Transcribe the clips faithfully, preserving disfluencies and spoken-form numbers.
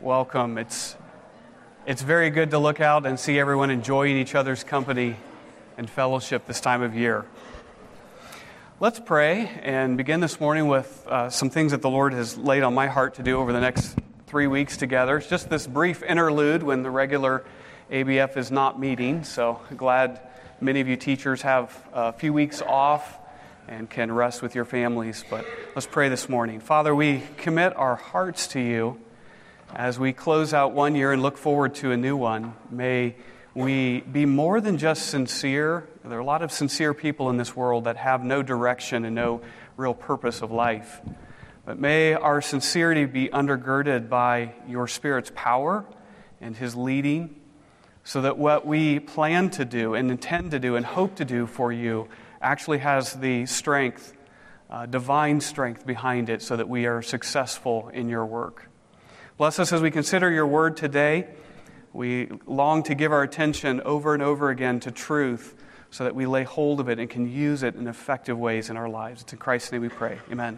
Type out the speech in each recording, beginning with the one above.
welcome. It's it's very good to look out and see everyone enjoying each other's company and fellowship this time of year. Let's pray and begin this morning with uh, some things that the Lord has laid on my heart to do over the next three weeks together. It's just this brief interlude when the regular A B F is not meeting, so glad many of you teachers have a few weeks off and can rest with your families. But let's pray this morning. Father, we commit our hearts to you as we close out one year and look forward to a new one. May we be more than just sincere. There are a lot of sincere people in this world that have no direction and no real purpose of life. But may our sincerity be undergirded by your Spirit's power and His leading, so that what we plan to do and intend to do and hope to do for you actually has the strength, uh, divine strength behind it, so that we are successful in your work. Bless us as we consider your word today. We long to give our attention over and over again to truth, so that we lay hold of it and can use it in effective ways in our lives. It's in Christ's name we pray. Amen.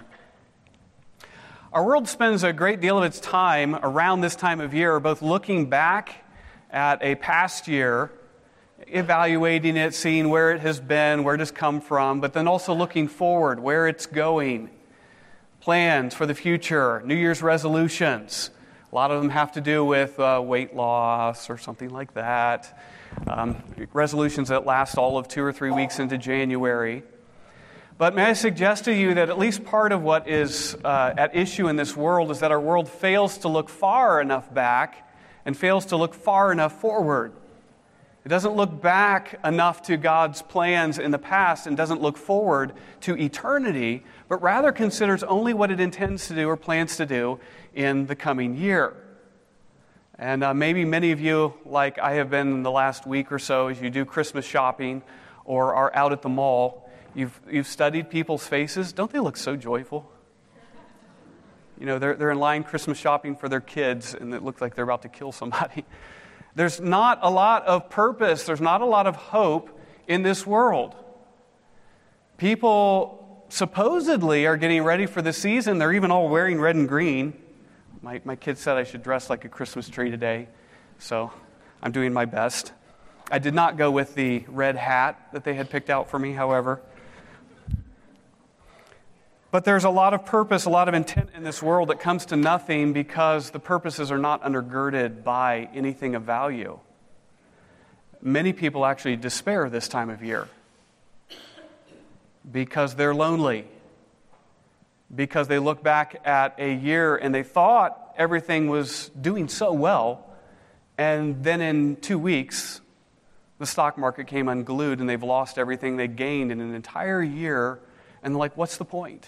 Our world spends a great deal of its time around this time of year, both looking back at a past year, evaluating it, seeing where it has been, where it has come from, but then also looking forward, where it's going, plans for the future, New Year's resolutions. A lot of them have to do with uh, weight loss or something like that. Um, resolutions that last all of two or three weeks into January. But may I suggest to you that at least part of what is uh, at issue in this world is that our world fails to look far enough back and fails to look far enough forward. It doesn't look back enough to God's plans in the past and doesn't look forward to eternity, but rather considers only what it intends to do or plans to do in the coming year. And uh, maybe many of you, like I have been in the last week or so, as you do Christmas shopping or are out at the mall, you've you've studied people's faces. Don't they look so joyful? You know, they're they're in line Christmas shopping for their kids, and it looks like they're about to kill somebody. There's not a lot of purpose, there's not a lot of hope in this world. People supposedly are getting ready for the season. They're even all wearing red and green. My my kids said I should dress like a Christmas tree today, so I'm doing my best. I did not go with the red hat that they had picked out for me, however. But there's a lot of purpose, a lot of intent in this world that comes to nothing because the purposes are not undergirded by anything of value. Many people actually despair this time of year because they're lonely, because they look back at a year and they thought everything was doing so well, and then in two weeks, the stock market came unglued and they've lost everything they gained in an entire year, and they're like, what's the point?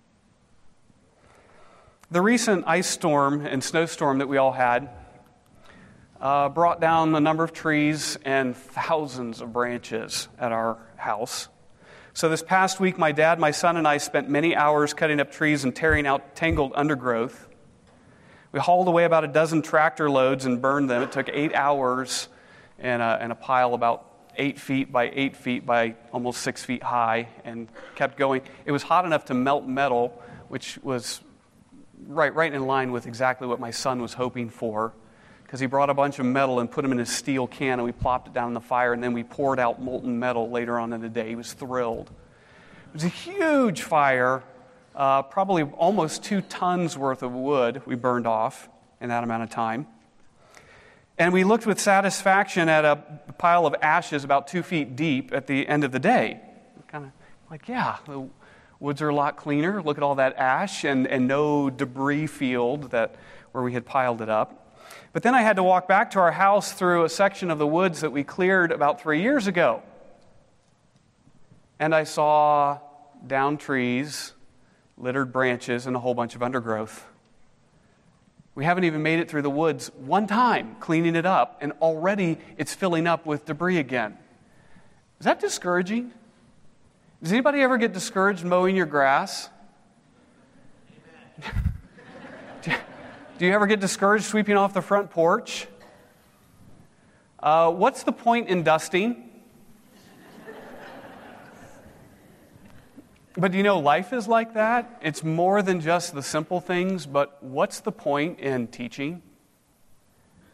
The recent ice storm and snowstorm that we all had uh, brought down a number of trees and thousands of branches at our house. So this past week, my dad, my son, and I spent many hours cutting up trees and tearing out tangled undergrowth. We hauled away about a dozen tractor loads and burned them. It took eight hours and a, and a pile about eight feet by eight feet by almost six feet high, and kept going. It was hot enough to melt metal, which was right right in line with exactly what my son was hoping for, because he brought a bunch of metal and put them in a steel can, and we plopped it down in the fire, and then we poured out molten metal later on in the day. He was thrilled. It was a huge fire, uh, probably almost two tons worth of wood we burned off in that amount of time. And we looked with satisfaction at a pile of ashes about two feet deep at the end of the day. Kind of like, yeah, the woods are a lot cleaner. Look at all that ash and, and no debris field that where we had piled it up. But then I had to walk back to our house through a section of the woods that we cleared about three years ago. And I saw downed trees, littered branches, and a whole bunch of undergrowth. We haven't even made it through the woods one time cleaning it up, and already it's filling up with debris again. Is that discouraging? Does anybody ever get discouraged mowing your grass? do, you, do you ever get discouraged sweeping off the front porch? Uh, what's the point in dusting? But you know, life is like that. It's more than just the simple things, but what's the point in teaching?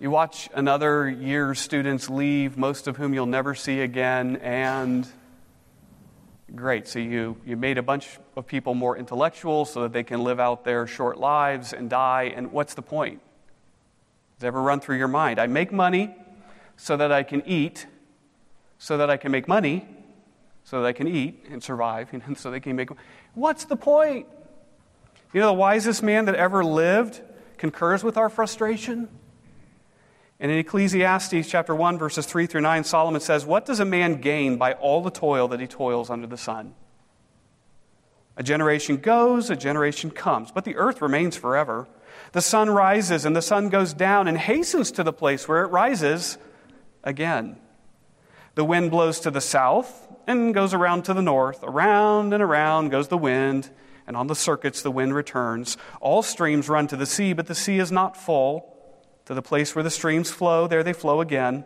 You watch another year's students leave, most of whom you'll never see again, and great. So you, you made a bunch of people more intellectual so that they can live out their short lives and die, and what's the point? Does it ever run through your mind? I make money so that I can eat, so that I can make money, so that I can eat and survive, you know, so they can make... What's the point? You know, the wisest man that ever lived concurs with our frustration. And in Ecclesiastes chapter one, verses three through nine, Solomon says, "What does a man gain by all the toil that he toils under the sun? A generation goes, a generation comes, but the earth remains forever. The sun rises and the sun goes down and hastens to the place where it rises again. The wind blows to the south and goes around to the north. Around and around goes the wind, and on the circuits the wind returns. All streams run to the sea, but the sea is not full. To the place where the streams flow, there they flow again.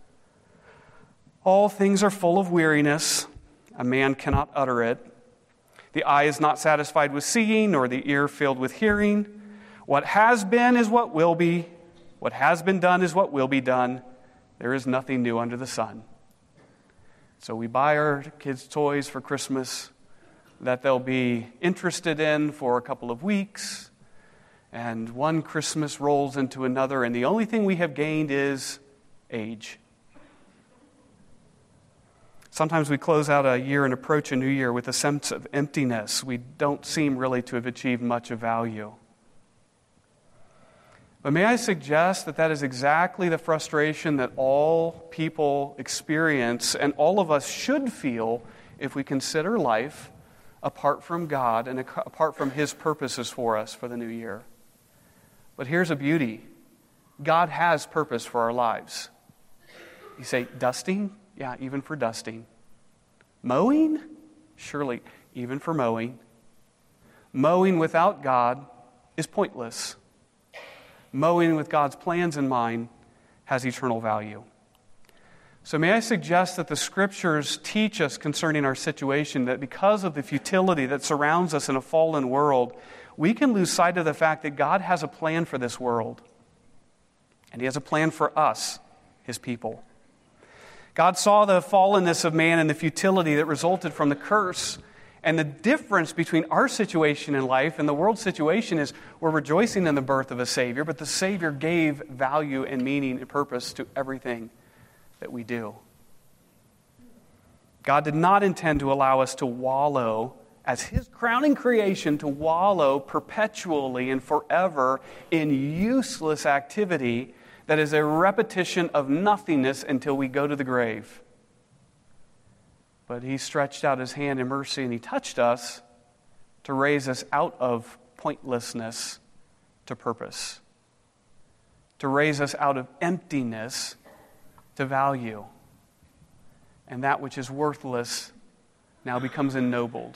All things are full of weariness. A man cannot utter it. The eye is not satisfied with seeing, nor the ear filled with hearing. What has been is what will be. What has been done is what will be done. There is nothing new under the sun." So we buy our kids toys for Christmas that they'll be interested in for a couple of weeks. And one Christmas rolls into another, and the only thing we have gained is age. Sometimes we close out a year and approach a new year with a sense of emptiness. We don't seem really to have achieved much of value. But may I suggest that that is exactly the frustration that all people experience, and all of us should feel if we consider life apart from God and apart from His purposes for us for the new year. But here's a beauty. God has purpose for our lives. You say, dusting? Yeah, even for dusting. Mowing? Surely, even for mowing. Mowing without God is pointless. Mowing with God's plans in mind has eternal value. So may I suggest that the Scriptures teach us concerning our situation that because of the futility that surrounds us in a fallen world, we can lose sight of the fact that God has a plan for this world. And He has a plan for us, His people. God saw the fallenness of man and the futility that resulted from the curse. And the difference between our situation in life and the world's situation is we're rejoicing in the birth of a Savior, but the Savior gave value and meaning and purpose to everything that we do. God did not intend to allow us to wallow as His crowning creation, to wallow perpetually and forever in useless activity that is a repetition of nothingness until we go to the grave. But He stretched out His hand in mercy and He touched us to raise us out of pointlessness to purpose, to raise us out of emptiness to value. And that which is worthless now becomes ennobled.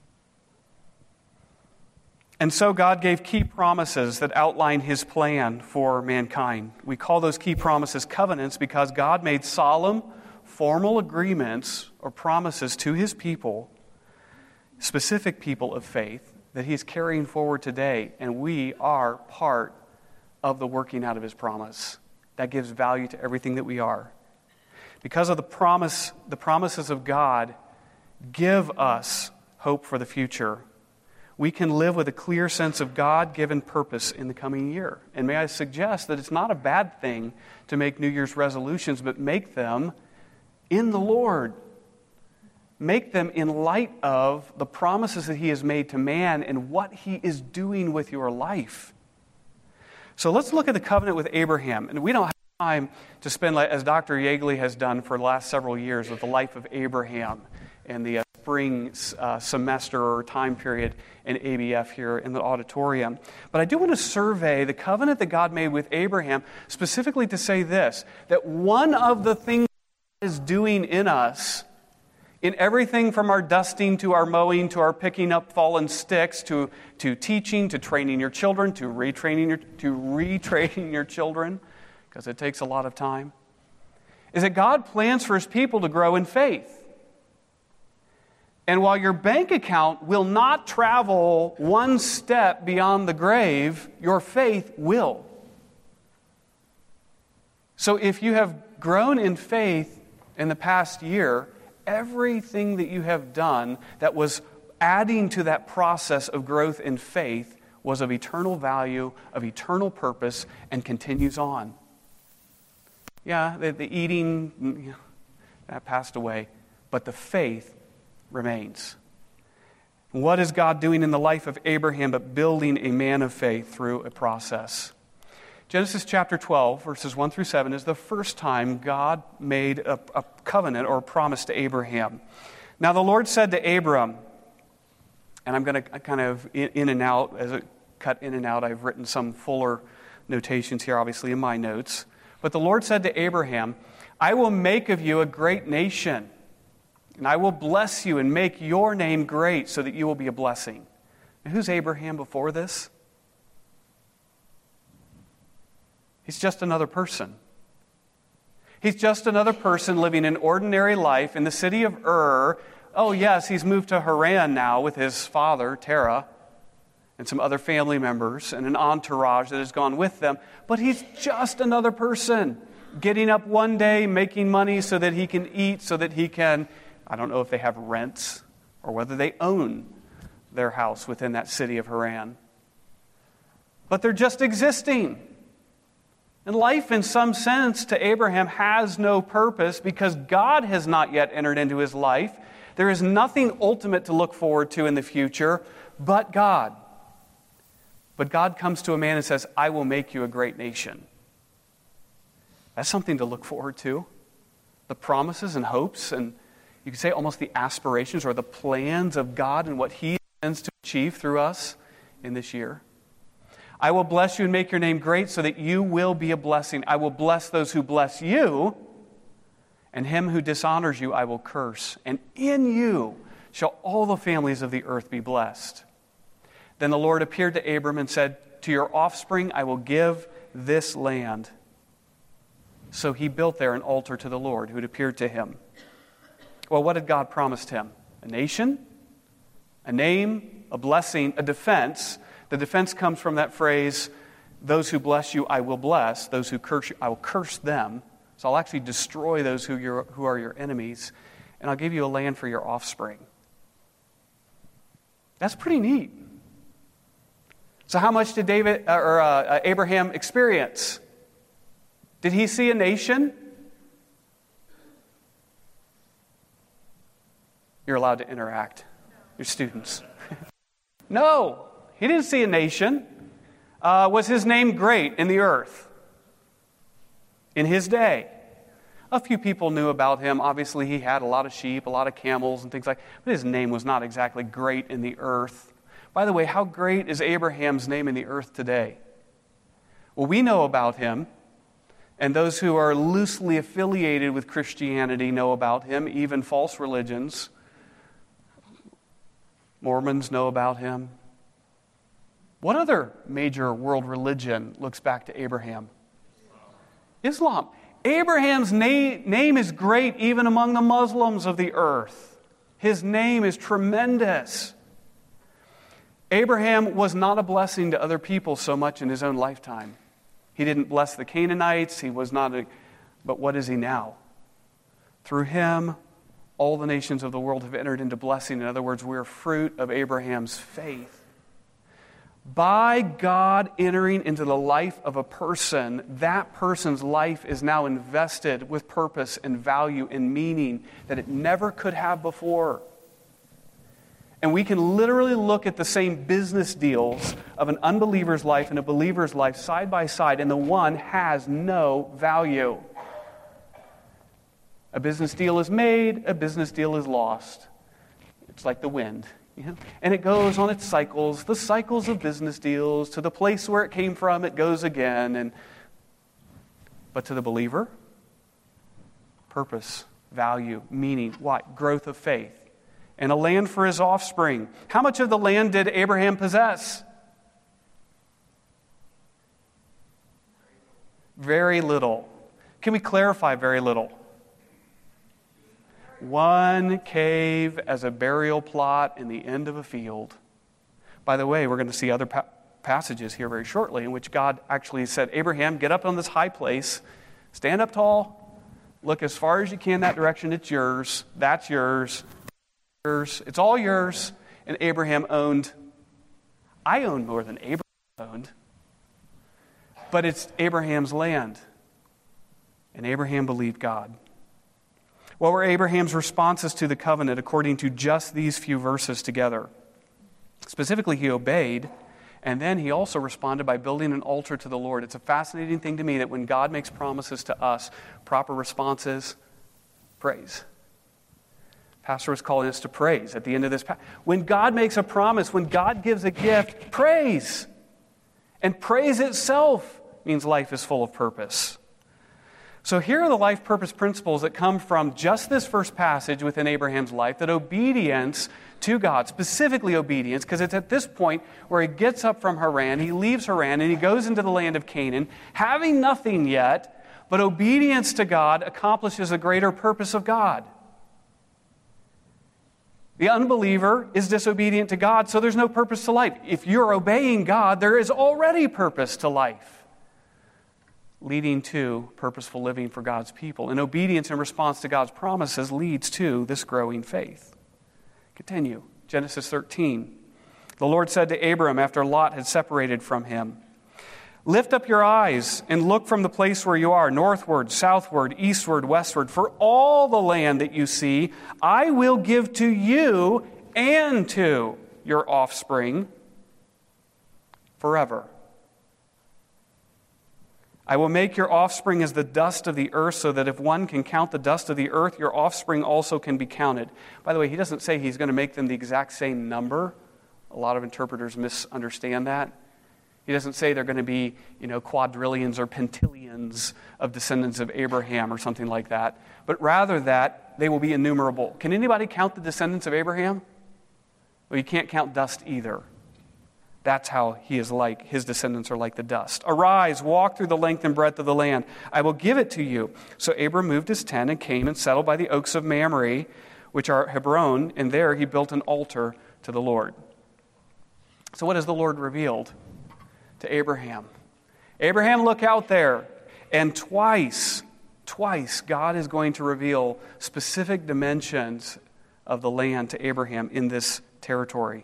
And so God gave key promises that outline His plan for mankind. We call those key promises covenants because God made solemn, formal agreements or promises to His people, specific people of faith, that He's carrying forward today. And we are part of the working out of His promise. That gives value to everything that we are. Because of the promise, the promises of God give us hope for the future. We can live with a clear sense of God-given purpose in the coming year. And may I suggest that it's not a bad thing to make New Year's resolutions, but make them in the Lord. Make them in light of the promises that He has made to man and what He is doing with your life. So let's look at the covenant with Abraham. And we don't have time to spend, as Doctor Yeagley has done for the last several years, with the life of Abraham and the uh, spring uh, semester or time period in A B F here in the auditorium. But I do want to survey the covenant that God made with Abraham, specifically to say this, that one of the things God is doing in us, in everything from our dusting to our mowing to our picking up fallen sticks to, to teaching, to training your children, to retraining your, to retraining your children, because it takes a lot of time, is that God plans for His people to grow in faith. And while your bank account will not travel one step beyond the grave, your faith will. So if you have grown in faith in the past year, everything that you have done that was adding to that process of growth in faith was of eternal value, of eternal purpose, and continues on. Yeah, the, the eating, you know, that passed away, but the faith remains. What is God doing in the life of Abraham but building a man of faith through a process? Genesis chapter twelve, verses one through seven, is the first time God made a, a covenant or a promise to Abraham. Now the Lord said to Abram, and I'm going to kind of in, in and out, as it cut in and out, I've written some fuller notations here, obviously, in my notes. But the Lord said to Abraham, I will make of you a great nation, and I will bless you and make your name great so that you will be a blessing. And who's Abraham before this? He's just another person. He's just another person living an ordinary life in the city of Ur. Oh, yes, he's moved to Haran now with his father, Terah, and some other family members and an entourage that has gone with them. But he's just another person getting up one day, making money so that he can eat, so that he can, I don't know if they have rents or whether they own their house within that city of Haran. But they're just existing. And life, in some sense, to Abraham has no purpose because God has not yet entered into his life. There is nothing ultimate to look forward to in the future but God. But God comes to a man and says, I will make you a great nation. That's something to look forward to. The promises and hopes and you could say almost the aspirations or the plans of God and what He intends to achieve through us in this year. I will bless you and make your name great so that you will be a blessing. I will bless those who bless you, and him who dishonors you I will curse. And in you shall all the families of the earth be blessed. Then the Lord appeared to Abram and said, to your offspring I will give this land. So he built there an altar to the Lord who had appeared to him. Well, what had God promised him? A nation, a name, a blessing, a defense. The defense comes from that phrase, those who bless you, I will bless. Those who curse you, I will curse them. So I'll actually destroy those who, you're, who are your enemies, and I'll give you a land for your offspring. That's pretty neat. So how much did David or uh, Abraham experience? Did he see a nation? You're allowed to interact. Your students. No. He didn't see a nation. Uh, was his name great in the earth? In his day. A few people knew about him. Obviously, he had a lot of sheep, a lot of camels and things like that. But his name was not exactly great in the earth. By the way, how great is Abraham's name in the earth today? Well, we know about him. And those who are loosely affiliated with Christianity know about him, even false religions. Mormons know about him. What other major world religion looks back to Abraham? Islam. Abraham's na- name is great even among the Muslims of the earth. His name is tremendous. Abraham was not a blessing to other people so much in his own lifetime. He didn't bless the Canaanites. He was not a... But what is he now? Through him, all the nations of the world have entered into blessing. In other words, we're fruit of Abraham's faith. By God entering into the life of a person, that person's life is now invested with purpose and value and meaning that it never could have before. And we can literally look at the same business deals of an unbeliever's life and a believer's life side by side, and the one has no value. A business deal is made, a business deal is lost. It's like the wind. You know? And it goes on its cycles, the cycles of business deals. To the place where it came from, it goes again. And But to the believer, purpose, value, meaning, what? Growth of faith. And a land for his offspring. How much of the land did Abraham possess? Very little. Can we clarify very little? One cave as a burial plot in the end of a field. By the way, we're going to see other pa- passages here very shortly in which God actually said, Abraham, get up on this high place Stand up tall, look as far as you can that direction. It's yours. That's yours. Yours. It's all yours. And Abraham owned. I own more than Abraham owned. But it's Abraham's land. And Abraham believed God. What were Abraham's responses to the covenant according to just these few verses together? Specifically, he obeyed, and then he also responded by building an altar to the Lord. It's a fascinating thing to me that when God makes promises to us, proper response is praise. Pastor was calling us to praise at the end of this. When God makes a promise, when God gives a gift, praise. And praise itself means life is full of purpose. So here are the life purpose principles that come from just this first passage within Abraham's life, that obedience to God, specifically obedience, because it's at this point where he gets up from Haran, he leaves Haran, and he goes into the land of Canaan, having nothing yet, but obedience to God accomplishes a greater purpose of God. The unbeliever is disobedient to God, so there's no purpose to life. If you're obeying God, there is already purpose to life, leading to purposeful living for God's people. And obedience in response to God's promises leads to this growing faith. Continue. Genesis thirteen. The Lord said to Abram after Lot had separated from him, "Lift up your eyes and look from the place where you are, northward, southward, eastward, westward. For all the land that you see, I will give to you and to your offspring forever. I will make your offspring as the dust of the earth, so that if one can count the dust of the earth, your offspring also can be counted." By the way, he doesn't say he's going to make them the exact same number. A lot of interpreters misunderstand that. He doesn't say they're going to be, you know, quadrillions or pentillions of descendants of Abraham or something like that, but rather that they will be innumerable. Can anybody count the descendants of Abraham? Well, you can't count dust either. That's how he is like, his descendants are like the dust. "Arise, walk through the length and breadth of the land. I will give it to you." So Abram moved his tent and came and settled by the oaks of Mamre, which are at Hebron, and there he built an altar to the Lord. So what has the Lord revealed to Abraham? Abraham, look out there. And twice, twice, God is going to reveal specific dimensions of the land to Abraham in this territory.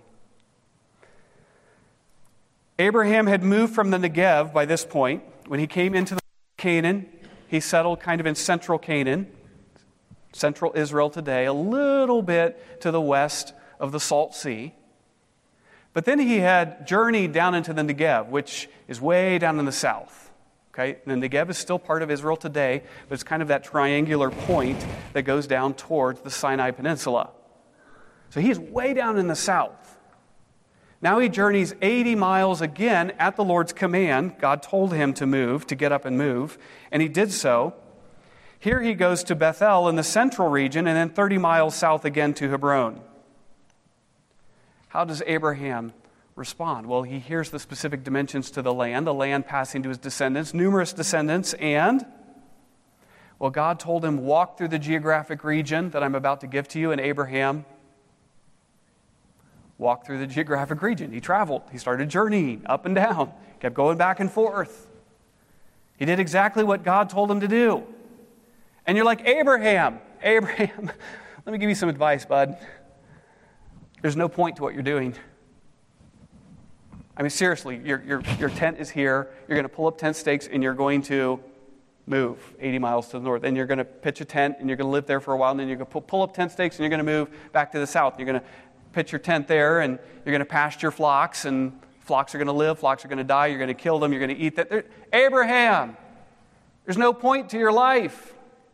Abraham had moved from the Negev by this point. When he came into the Canaan, he settled kind of in central Canaan, central Israel today, a little bit to the west of the Salt Sea. But then he had journeyed down into the Negev, which is way down in the south. Okay, the Negev is still part of Israel today, but it's kind of that triangular point that goes down towards the Sinai Peninsula. So he's way down in the south. Now he journeys eighty miles again at the Lord's command. God told him to move, to get up and move, and he did so. Here he goes to Bethel in the central region, and then thirty miles south again to Hebron. How does Abraham respond? Well, he hears the specific dimensions to the land, the land passing to his descendants, numerous descendants, and, well, God told him, walk through the geographic region that I'm about to give to you, and Abraham walked through the geographic region. He traveled. He started journeying up and down, kept going back and forth. He did exactly what God told him to do. And you're like, Abraham, Abraham, let me give you some advice, bud. There's no point to what you're doing. I mean, seriously, your, your, your tent is here. You're going to pull up tent stakes and you're going to move eighty miles to the north. And you're going to pitch a tent and you're going to live there for a while. And then you're going to pull up tent stakes and you're going to move back to the south. You're going to pitch your tent there and you're going to pasture flocks, and flocks are going to live, flocks are going to die, you're going to kill them, you're going to eat that. There, Abraham, there's no point to your life.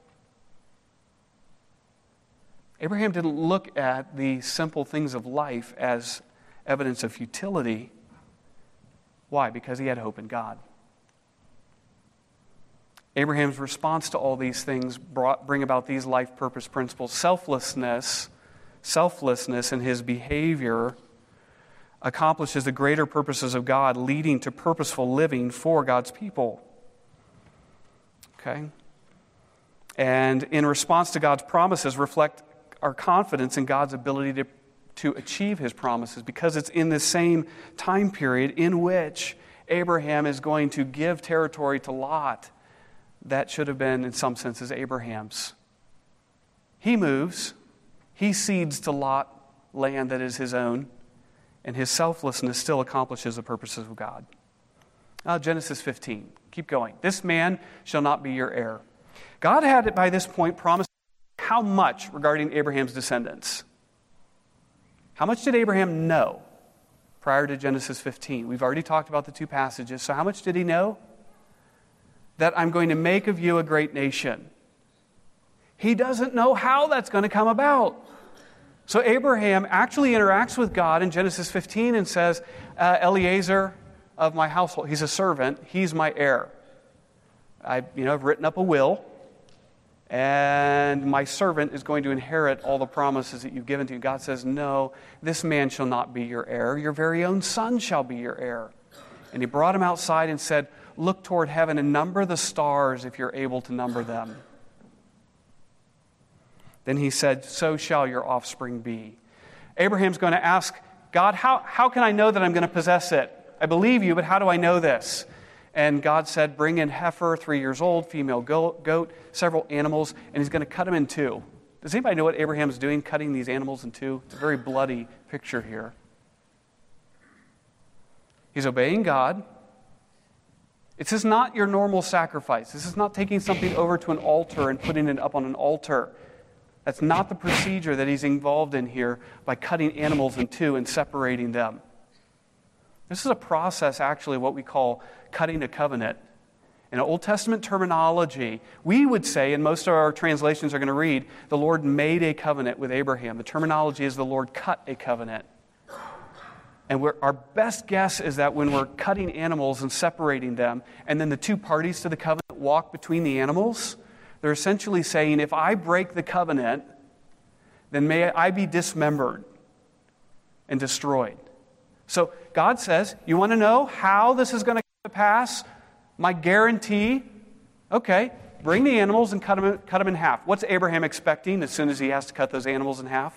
Abraham didn't look at the simple things of life as evidence of futility. Why? Because he had hope in God. Abraham's response to all these things brought, bring about these life purpose principles. Selflessness Selflessness in his behavior accomplishes the greater purposes of God, leading to purposeful living for God's people. Okay? And in response to God's promises, reflect our confidence in God's ability to, to achieve his promises, because it's in the same time period in which Abraham is going to give territory to Lot, that should have been, in some senses, Abraham's. He moves. He cedes to Lot land that is his own, and his selflessness still accomplishes the purposes of God. Uh, Genesis fifteen. Keep going. This man shall not be your heir. God had, by this point, promised how much regarding Abraham's descendants? How much did Abraham know prior to Genesis fifteen? We've already talked about the two passages. So how much did he know? That I'm going to make of you a great nation. He doesn't know how that's going to come about. So Abraham actually interacts with God in Genesis fifteen and says, uh, Eliezer of my household, he's a servant, he's my heir. I, you know, I've written up a will, and my servant is going to inherit all the promises that you've given to you. God says, no, this man shall not be your heir. Your very own son shall be your heir. And he brought him outside and said, look toward heaven and number the stars if you're able to number them. Then he said, so shall your offspring be. Abraham's going to ask God, how, how can I know that I'm going to possess it? I believe you, but how do I know this? And God said, bring in heifer, three years old, female goat, goat, several animals, and he's going to cut them in two. Does anybody know what Abraham's doing, cutting these animals in two? It's a very bloody picture here. He's obeying God. This is not your normal sacrifice. This is not taking something over to an altar and putting it up on an altar. That's not the procedure that he's involved in here by cutting animals in two and separating them. This is a process, actually, what we call cutting a covenant. In Old Testament terminology, we would say, and most of our translations are going to read, the Lord made a covenant with Abraham. The terminology is the Lord cut a covenant. And we're, our best guess is that when we're cutting animals and separating them, and then the two parties to the covenant walk between the animals, they're essentially saying, if I break the covenant, then may I be dismembered and destroyed. So God says, you want to know how this is going to come to pass? My guarantee, okay, bring the animals and cut them, cut them in half. What's Abraham expecting as soon as he has to cut those animals in half?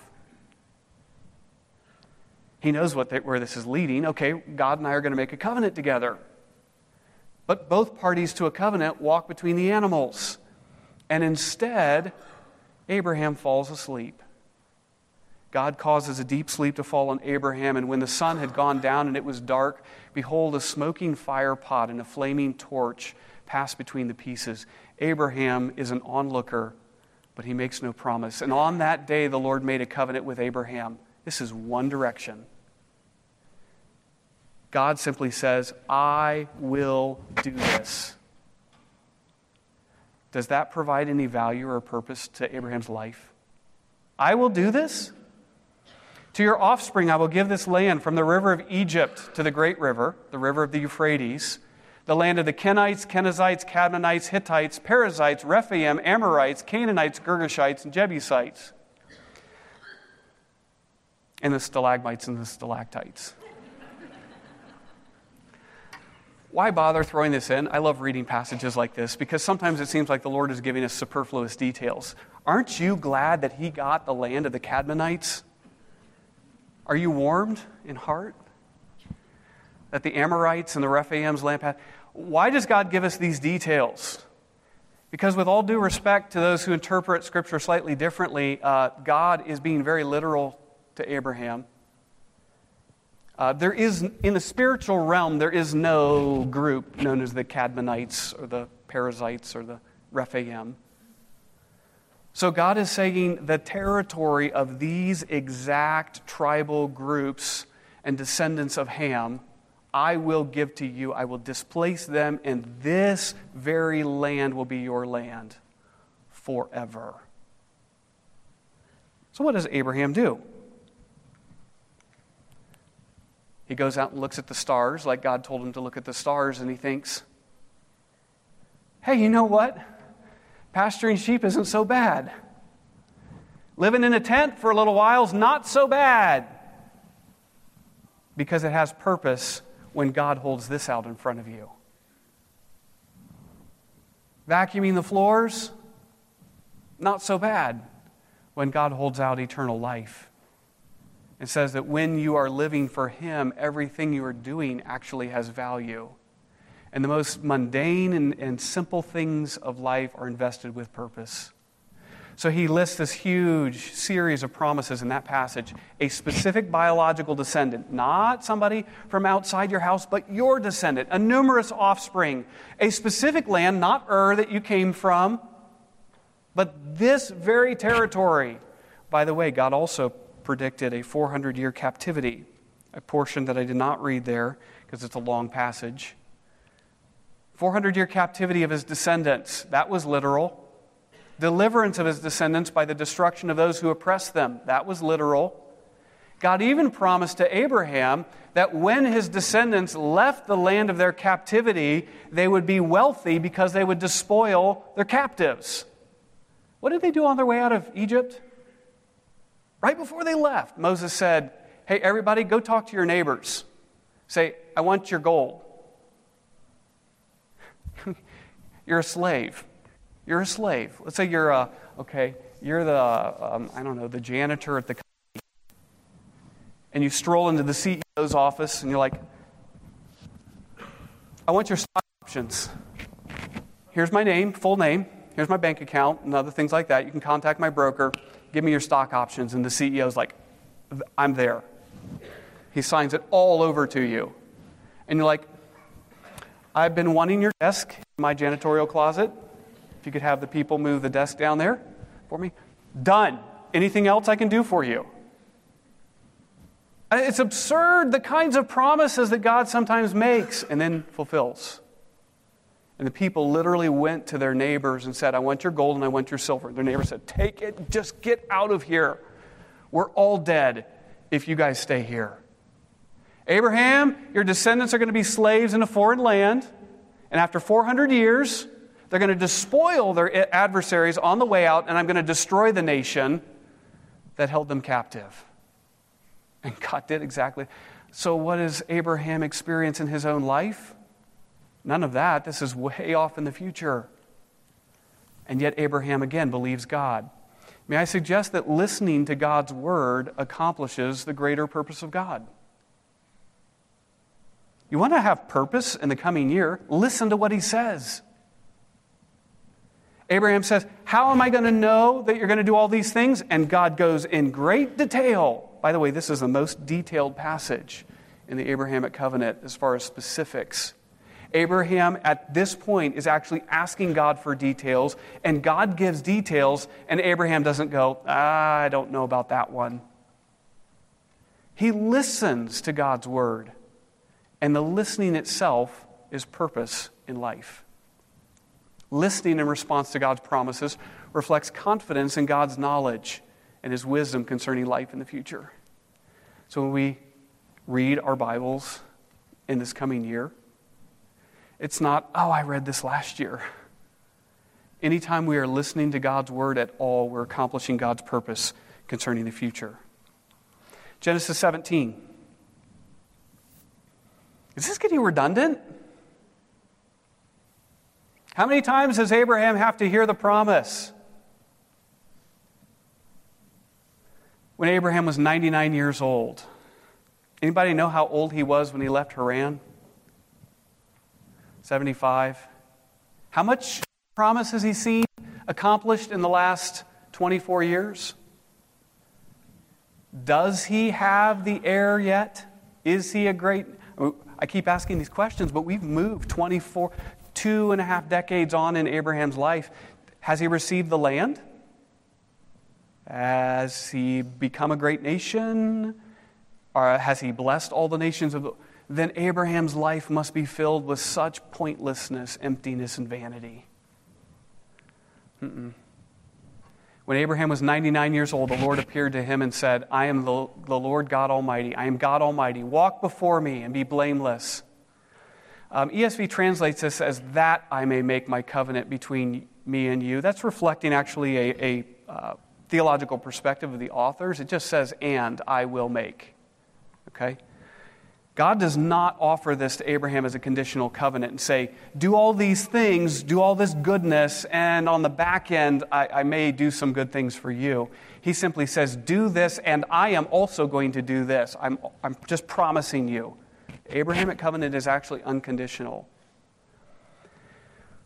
He knows what they, where this is leading. Okay, God and I are going to make a covenant together. But both parties to a covenant walk between the animals. And instead, Abraham falls asleep. God causes a deep sleep to fall on Abraham, and when the sun had gone down and it was dark, behold, a smoking fire pot and a flaming torch passed between the pieces. Abraham is an onlooker, but he makes no promise. And on that day, the Lord made a covenant with Abraham. This is one direction. God simply says, I will do this. Does that provide any value or purpose to Abraham's life? I will do this? To your offspring I will give this land from the river of Egypt to the great river, the river of the Euphrates, the land of the Kenites, Kenizzites, Cadmonites, Hittites, Perizzites, Rephaim, Amorites, Canaanites, Girgashites, and Jebusites, and the stalagmites and the stalactites. Why bother throwing this in? I love reading passages like this because sometimes it seems like the Lord is giving us superfluous details. Aren't you glad that he got the land of the Cadmonites? Are you warmed in heart? That the Amorites and the Rephaims land path. Why does God give us these details? Because with all due respect to those who interpret Scripture slightly differently, uh, God is being very literal to Abraham. Uh, there is, in the spiritual realm, there is no group known as the Cadmonites or the Perizzites or the Rephaim. So God is saying the territory of these exact tribal groups and descendants of Ham, I will give to you. I will displace them, and this very land will be your land forever. So what does Abraham do? He goes out and looks at the stars like God told him to look at the stars, and he thinks, hey, you know what? Pasturing sheep isn't so bad. Living in a tent for a little while is not so bad. Because it has purpose when God holds this out in front of you. Vacuuming the floors, not so bad when God holds out eternal life. It says that when you are living for Him, everything you are doing actually has value. And the most mundane and, and simple things of life are invested with purpose. So he lists this huge series of promises in that passage. A specific biological descendant, not somebody from outside your house, but your descendant, a numerous offspring. A specific land, not Ur that you came from, but this very territory. By the way, God also predicted a four hundred year captivity, a portion that I did not read there because it's a long passage. four hundred year captivity of his descendants, that was literal. Deliverance of his descendants by the destruction of those who oppress them. That was literal. God even promised to Abraham that when his descendants left the land of their captivity, they would be wealthy because they would despoil their captives. What did they do on their way out of Egypt? Right before they left, Moses said, hey, everybody, go talk to your neighbors. Say, I want your gold. You're a slave. You're a slave. Let's say you're a, okay, you're the, um, I don't know, the janitor at the company. And you stroll into the C E O's office and you're like, I want your stock options. Here's my name, full name. Here's my bank account and other things like that. You can contact my broker. Give me your stock options. And the C E O's like, I'm there. He signs it all over to you. And you're like, I've been wanting your desk in my janitorial closet. If you could have the people move the desk down there for me. Done. Anything else I can do for you? It's absurd, the kinds of promises that God sometimes makes and then fulfills. And the people literally went to their neighbors and said, I want your gold and I want your silver. Their neighbor said, take it, just get out of here. We're all dead if you guys stay here. Abraham, your descendants are going to be slaves in a foreign land. And after four hundred years, they're going to despoil their adversaries on the way out, and I'm going to destroy the nation that held them captive. And God did exactly. So what does Abraham experience in his own life? None of that. This is way off in the future. And yet Abraham, again, believes God. May I suggest that listening to God's word accomplishes the greater purpose of God? You want to have purpose in the coming year? Listen to what he says. Abraham says, how am I going to know that you're going to do all these things? And God goes in great detail. By the way, this is the most detailed passage in the Abrahamic covenant as far as specifics. Abraham, at this point, is actually asking God for details, and God gives details, and Abraham doesn't go, ah, I don't know about that one. He listens to God's word, and the listening itself is purpose in life. Listening in response to God's promises reflects confidence in God's knowledge and his wisdom concerning life in the future. So when we read our Bibles in this coming year, it's not, oh, I read this last year. Anytime we are listening to God's word at all, we're accomplishing God's purpose concerning the future. Genesis seventeen. Is this getting redundant? How many times does Abraham have to hear the promise? When Abraham was ninety-nine years old. Anybody know how old he was when he left Haran? seventy-five. How much promise has he seen accomplished in the last twenty-four years? Does he have the heir yet? Is he a great... I keep asking these questions, but we've moved twenty-four, two and a half decades on in Abraham's life. Has he received the land? Has he become a great nation? Or has he blessed all the nations of the... Then Abraham's life must be filled with such pointlessness, emptiness, and vanity. Mm-mm. When Abraham was ninety-nine years old, the Lord appeared to him and said, I am the, the Lord God Almighty. I am God Almighty. Walk before me and be blameless. Um, E S V translates this as, that I may make my covenant between me and you. That's reflecting actually a, a uh, theological perspective of the authors. It just says, and I will make. Okay? God does not offer this to Abraham as a conditional covenant and say, do all these things, do all this goodness, and on the back end, I, I may do some good things for you. He simply says, do this, and I am also going to do this. I'm, I'm just promising you. The Abrahamic covenant is actually unconditional.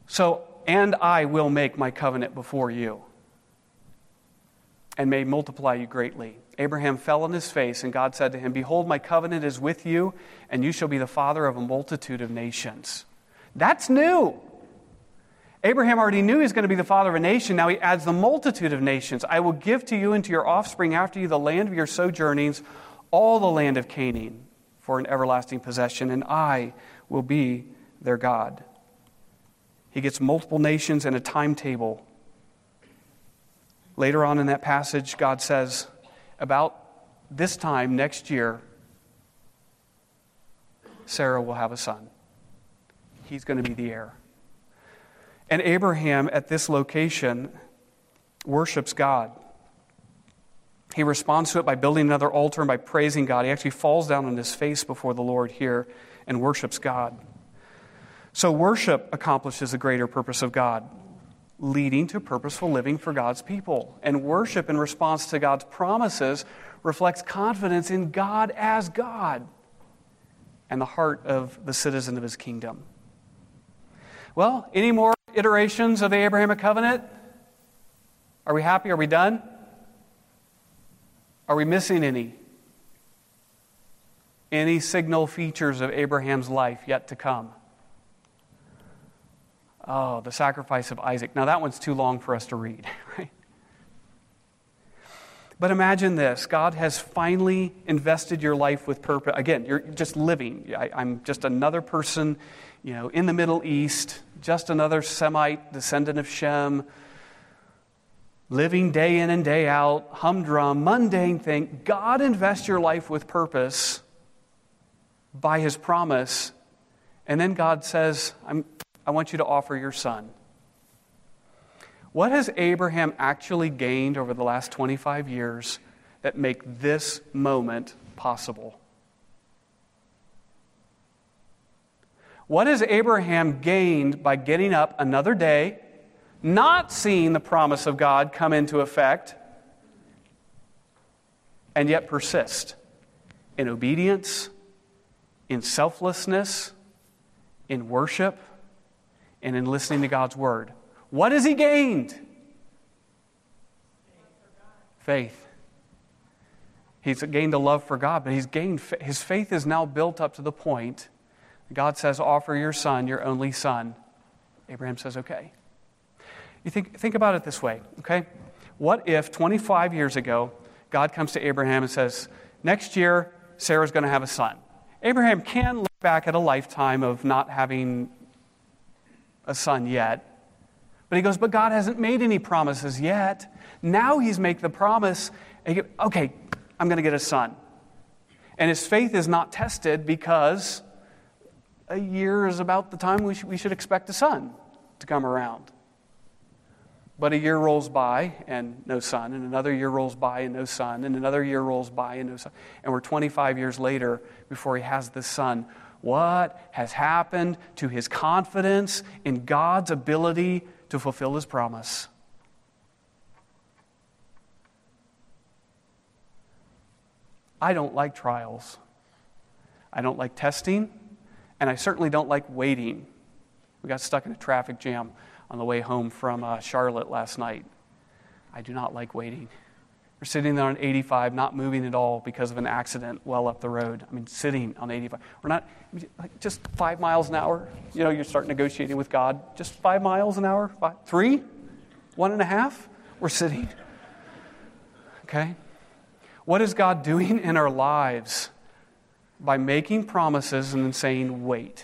So, and I will make my covenant before you, and may multiply you greatly. Abraham fell on his face, and God said to him, behold, my covenant is with you, and you shall be the father of a multitude of nations. That's new. Abraham already knew he was going to be the father of a nation. Now he adds the multitude of nations. I will give to you and to your offspring after you the land of your sojournings, all the land of Canaan, for an everlasting possession, and I will be their God. He gets multiple nations and a timetable. Later on in that passage, God says, about this time next year, Sarah will have a son. He's going to be the heir. And Abraham, at this location, worships God. He responds to it by building another altar and by praising God. He actually falls down on his face before the Lord here and worships God. So worship accomplishes the greater purpose of God, leading to purposeful living for God's people. And worship in response to God's promises reflects confidence in God as God and the heart of the citizen of his kingdom. Well, any more iterations of the Abrahamic covenant? Are we happy? Are we done? Are we missing any? Any signal features of Abraham's life yet to come? Oh, the sacrifice of Isaac. Now that one's too long for us to read, right? But imagine this. God has finally invested your life with purpose. Again, you're just living. I, I'm just another person, you know, in the Middle East, just another Semite descendant of Shem, living day in and day out, humdrum, mundane thing. God invests your life with purpose by his promise. And then God says, I'm, I want you to offer your son. What has Abraham actually gained over the last twenty-five years that make this moment possible? What has Abraham gained by getting up another day, not seeing the promise of God come into effect, and yet persist in obedience, in selflessness, in worship, and in listening to God's word? What has he gained? Faith. He's gained a love for God, but he's gained, his faith is now built up to the point God says, offer your son, your only son. Abraham says, okay. You think, think about it this way, okay? What if twenty-five years ago, God comes to Abraham and says, next year, Sarah's going to have a son. Abraham can look back at a lifetime of not having a son yet. But he goes, but God hasn't made any promises yet. Now he's made the promise. And he goes, okay, I'm going to get a son. And his faith is not tested because a year is about the time we should, we should expect a son to come around. But a year rolls by and no son, and another year rolls by and no son, and another year rolls by and no son. And we're twenty-five years later before he has this son. What has happened to his confidence in God's ability to fulfill his promise? I don't like trials. I don't like testing, and I certainly don't like waiting. We got stuck in a traffic jam on the way home from uh, Charlotte last night. I do not like waiting. We're sitting there on eighty-five, not moving at all because of an accident well up the road. I mean, sitting on eighty-five. We're not, like, just five miles an hour. You know, you start negotiating with God. Just five miles an hour? Five, three? One and a half? We're sitting. Okay? What is God doing in our lives by making promises and then saying, wait?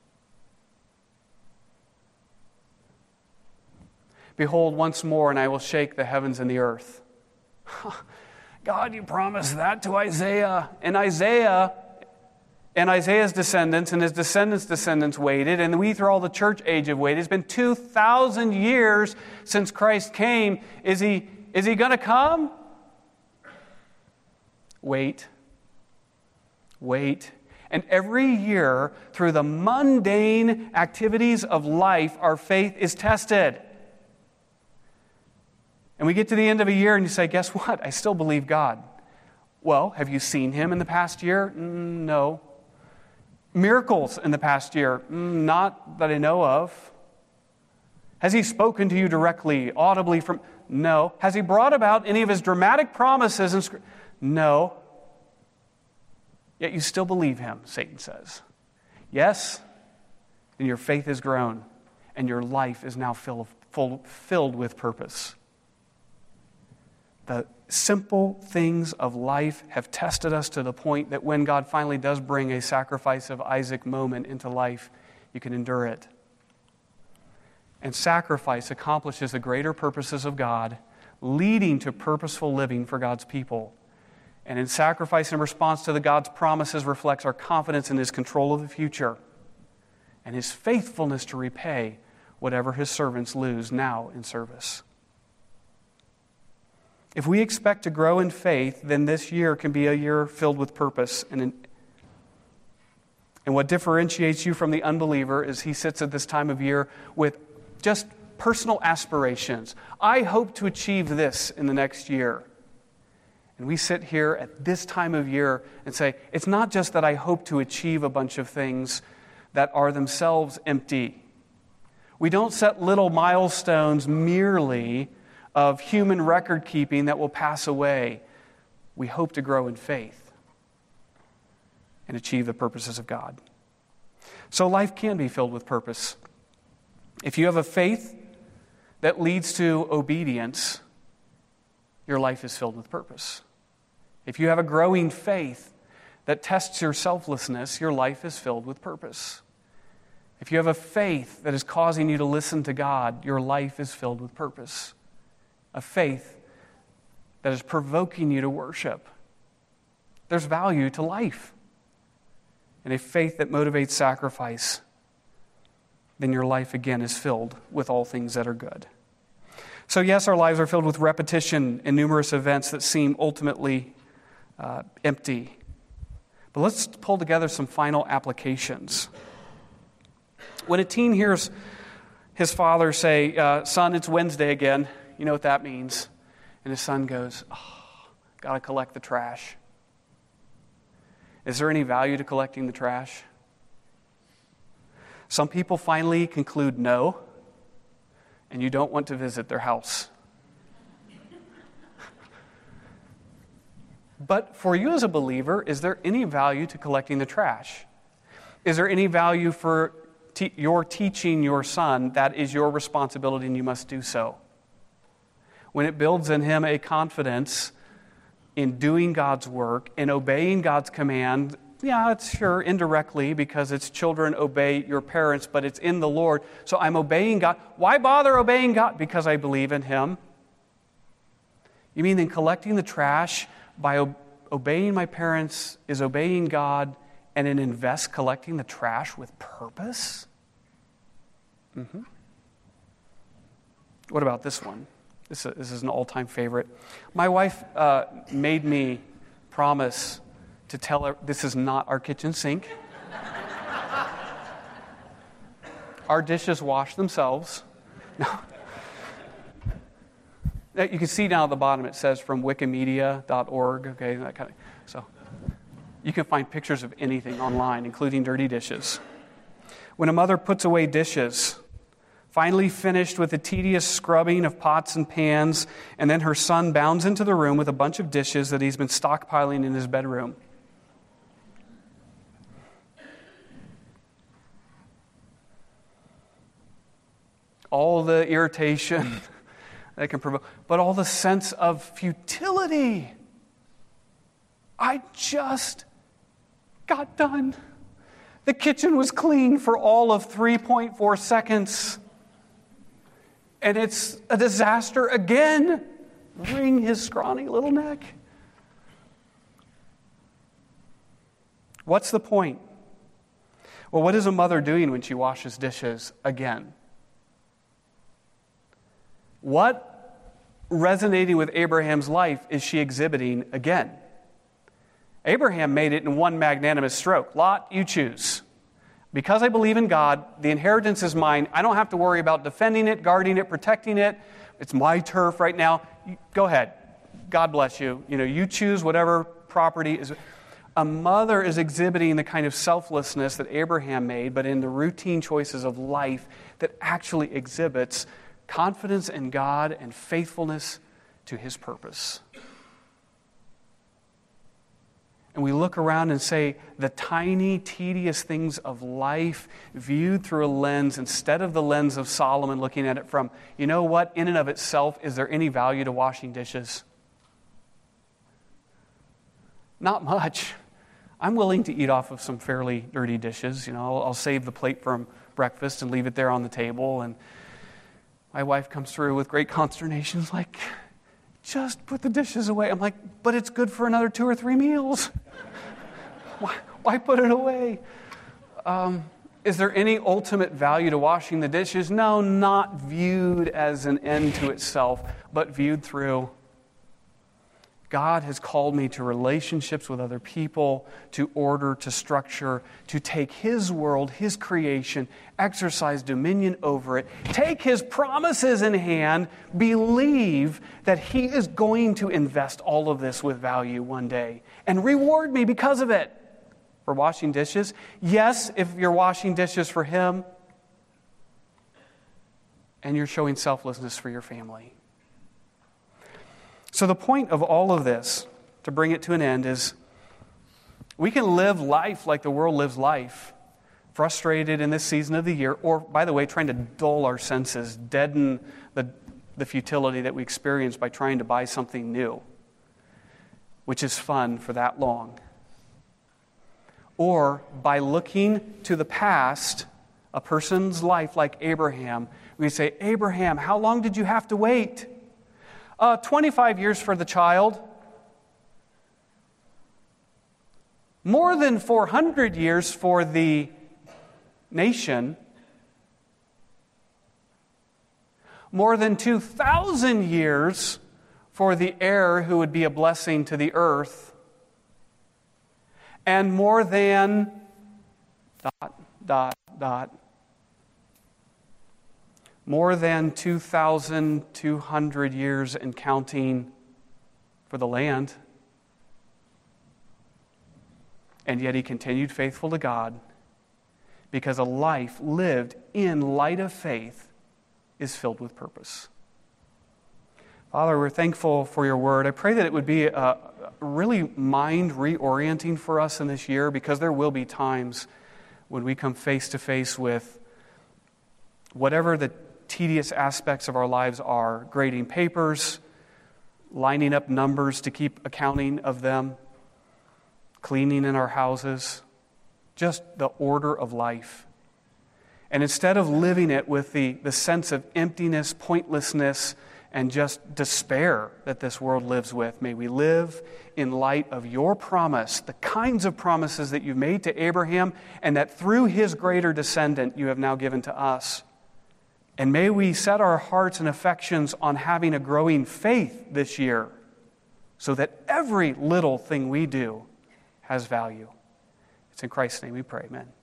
Behold, once more, and I will shake the heavens and the earth. God, you promised that to Isaiah. And Isaiah and Isaiah's descendants and his descendants' descendants waited, and we through all the church age have waited. It's been two thousand years since Christ came. Is he, is he going to come? Wait. Wait. And every year, through the mundane activities of life, our faith is tested. And we get to the end of a year and you say, guess what? I still believe God. Well, have you seen him in the past year? Mm, no. Miracles in the past year? Mm, not that I know of. Has he spoken to you directly, audibly from... No. Has he brought about any of his dramatic promises? And... No. Yet you still believe him, Satan says. Yes, and your faith has grown, and your life is now fill, full, filled with purpose. The simple things of life have tested us to the point that when God finally does bring a sacrifice of Isaac moment into life, you can endure it. And sacrifice accomplishes the greater purposes of God, leading to purposeful living for God's people. And in sacrifice in response to the God's promises reflects our confidence in his control of the future and his faithfulness to repay whatever his servants lose now in service. If we expect to grow in faith, then this year can be a year filled with purpose. And, in, and what differentiates you from the unbeliever is he sits at this time of year with just personal aspirations. I hope to achieve this in the next year. And we sit here at this time of year and say, it's not just that I hope to achieve a bunch of things that are themselves empty. We don't set little milestones merely of human record keeping that will pass away. We hope to grow in faith and achieve the purposes of God. So life can be filled with purpose. If you have a faith that leads to obedience, your life is filled with purpose. If you have a growing faith that tests your selflessness, your life is filled with purpose. If you have a faith that is causing you to listen to God, your life is filled with purpose. A faith that is provoking you to worship. There's value to life. And a faith that motivates sacrifice, then your life again is filled with all things that are good. So yes, our lives are filled with repetition and numerous events that seem ultimately uh, empty. But let's pull together some final applications. When a teen hears his father say, uh, son, it's Wednesday again, you know what that means? And his son goes, oh, got to collect the trash. Is there any value to collecting the trash? Some people finally conclude no, and you don't want to visit their house. But for you as a believer, is there any value to collecting the trash? Is there any value for te- your teaching your son that is your responsibility and you must do so? When it builds in him a confidence in doing God's work, in obeying God's command, yeah, it's sure indirectly because it's children obey your parents, but it's in the Lord. So I'm obeying God. Why bother obeying God? Because I believe in him. You mean then collecting the trash by ob- obeying my parents is obeying God and then invest collecting the trash with purpose? Mm-hmm. What about this one? This, this is an all-time favorite. My wife uh, made me promise to tell her this is not our kitchen sink. Our dishes wash themselves. No. You can see down at the bottom it says from wikimedia dot org, okay, that kind of. So you can find pictures of anything online, including dirty dishes. When a mother puts away dishes, finally finished with a tedious scrubbing of pots and pans, and then her son bounds into the room with a bunch of dishes that he's been stockpiling in his bedroom. All the irritation that can provoke, but all the sense of futility. I just got done. The kitchen was clean for all of three point four seconds. And it's a disaster again. Wring his scrawny little neck. What's the point? Well, what is a mother doing when she washes dishes again? What resonating with Abraham's life is she exhibiting again? Abraham made it in one magnanimous stroke. Lot, you choose. Because I believe in God, the inheritance is mine. I don't have to worry about defending it, guarding it, protecting it. It's my turf right now. Go ahead. God bless you. You know, you choose whatever property is. A mother is exhibiting the kind of selflessness that Abraham made, but in the routine choices of life that actually exhibits confidence in God and faithfulness to His purpose. And we look around and say, the tiny, tedious things of life viewed through a lens, instead of the lens of Solomon looking at it from, you know what, in and of itself, is there any value to washing dishes? Not much. I'm willing to eat off of some fairly dirty dishes. You know, I'll, I'll save the plate from breakfast and leave it there on the table. And my wife comes through with great consternation, like, just put the dishes away. I'm like, but it's good for another two or three meals. why, why put it away? Um, is there any ultimate value to washing the dishes? No, not viewed as an end to itself, but viewed through God has called me to relationships with other people, to order, to structure, to take His world, His creation, exercise dominion over it, take His promises in hand, believe that He is going to invest all of this with value one day and reward me because of it. For washing dishes? Yes, if you're washing dishes for Him and you're showing selflessness for your family. So the point of all of this, to bring it to an end, is we can live life like the world lives life, frustrated in this season of the year, or, by the way, trying to dull our senses, deaden the, the futility that we experience by trying to buy something new, which is fun for that long. Or by looking to the past, a person's life like Abraham, we say, Abraham, how long did you have to wait? Uh, twenty-five years for the child. More than four hundred years for the nation. More than two thousand years for the heir who would be a blessing to the earth. And more than dot, dot, dot. More than two thousand two hundred years and counting for the land. And yet he continued faithful to God because a life lived in light of faith is filled with purpose. Father, we're thankful for your word. I pray that it would be a really mind reorienting for us in this year, because there will be times when we come face to face with whatever the tedious aspects of our lives are, grading papers, lining up numbers to keep accounting of them, cleaning in our houses, just the order of life. And instead of living it with the, the sense of emptiness, pointlessness, and just despair that this world lives with, may we live in light of your promise, the kinds of promises that you've made to Abraham, and that through his greater descendant you have now given to us. And may we set our hearts and affections on having a growing faith this year, so that every little thing we do has value. It's in Christ's name we pray, amen.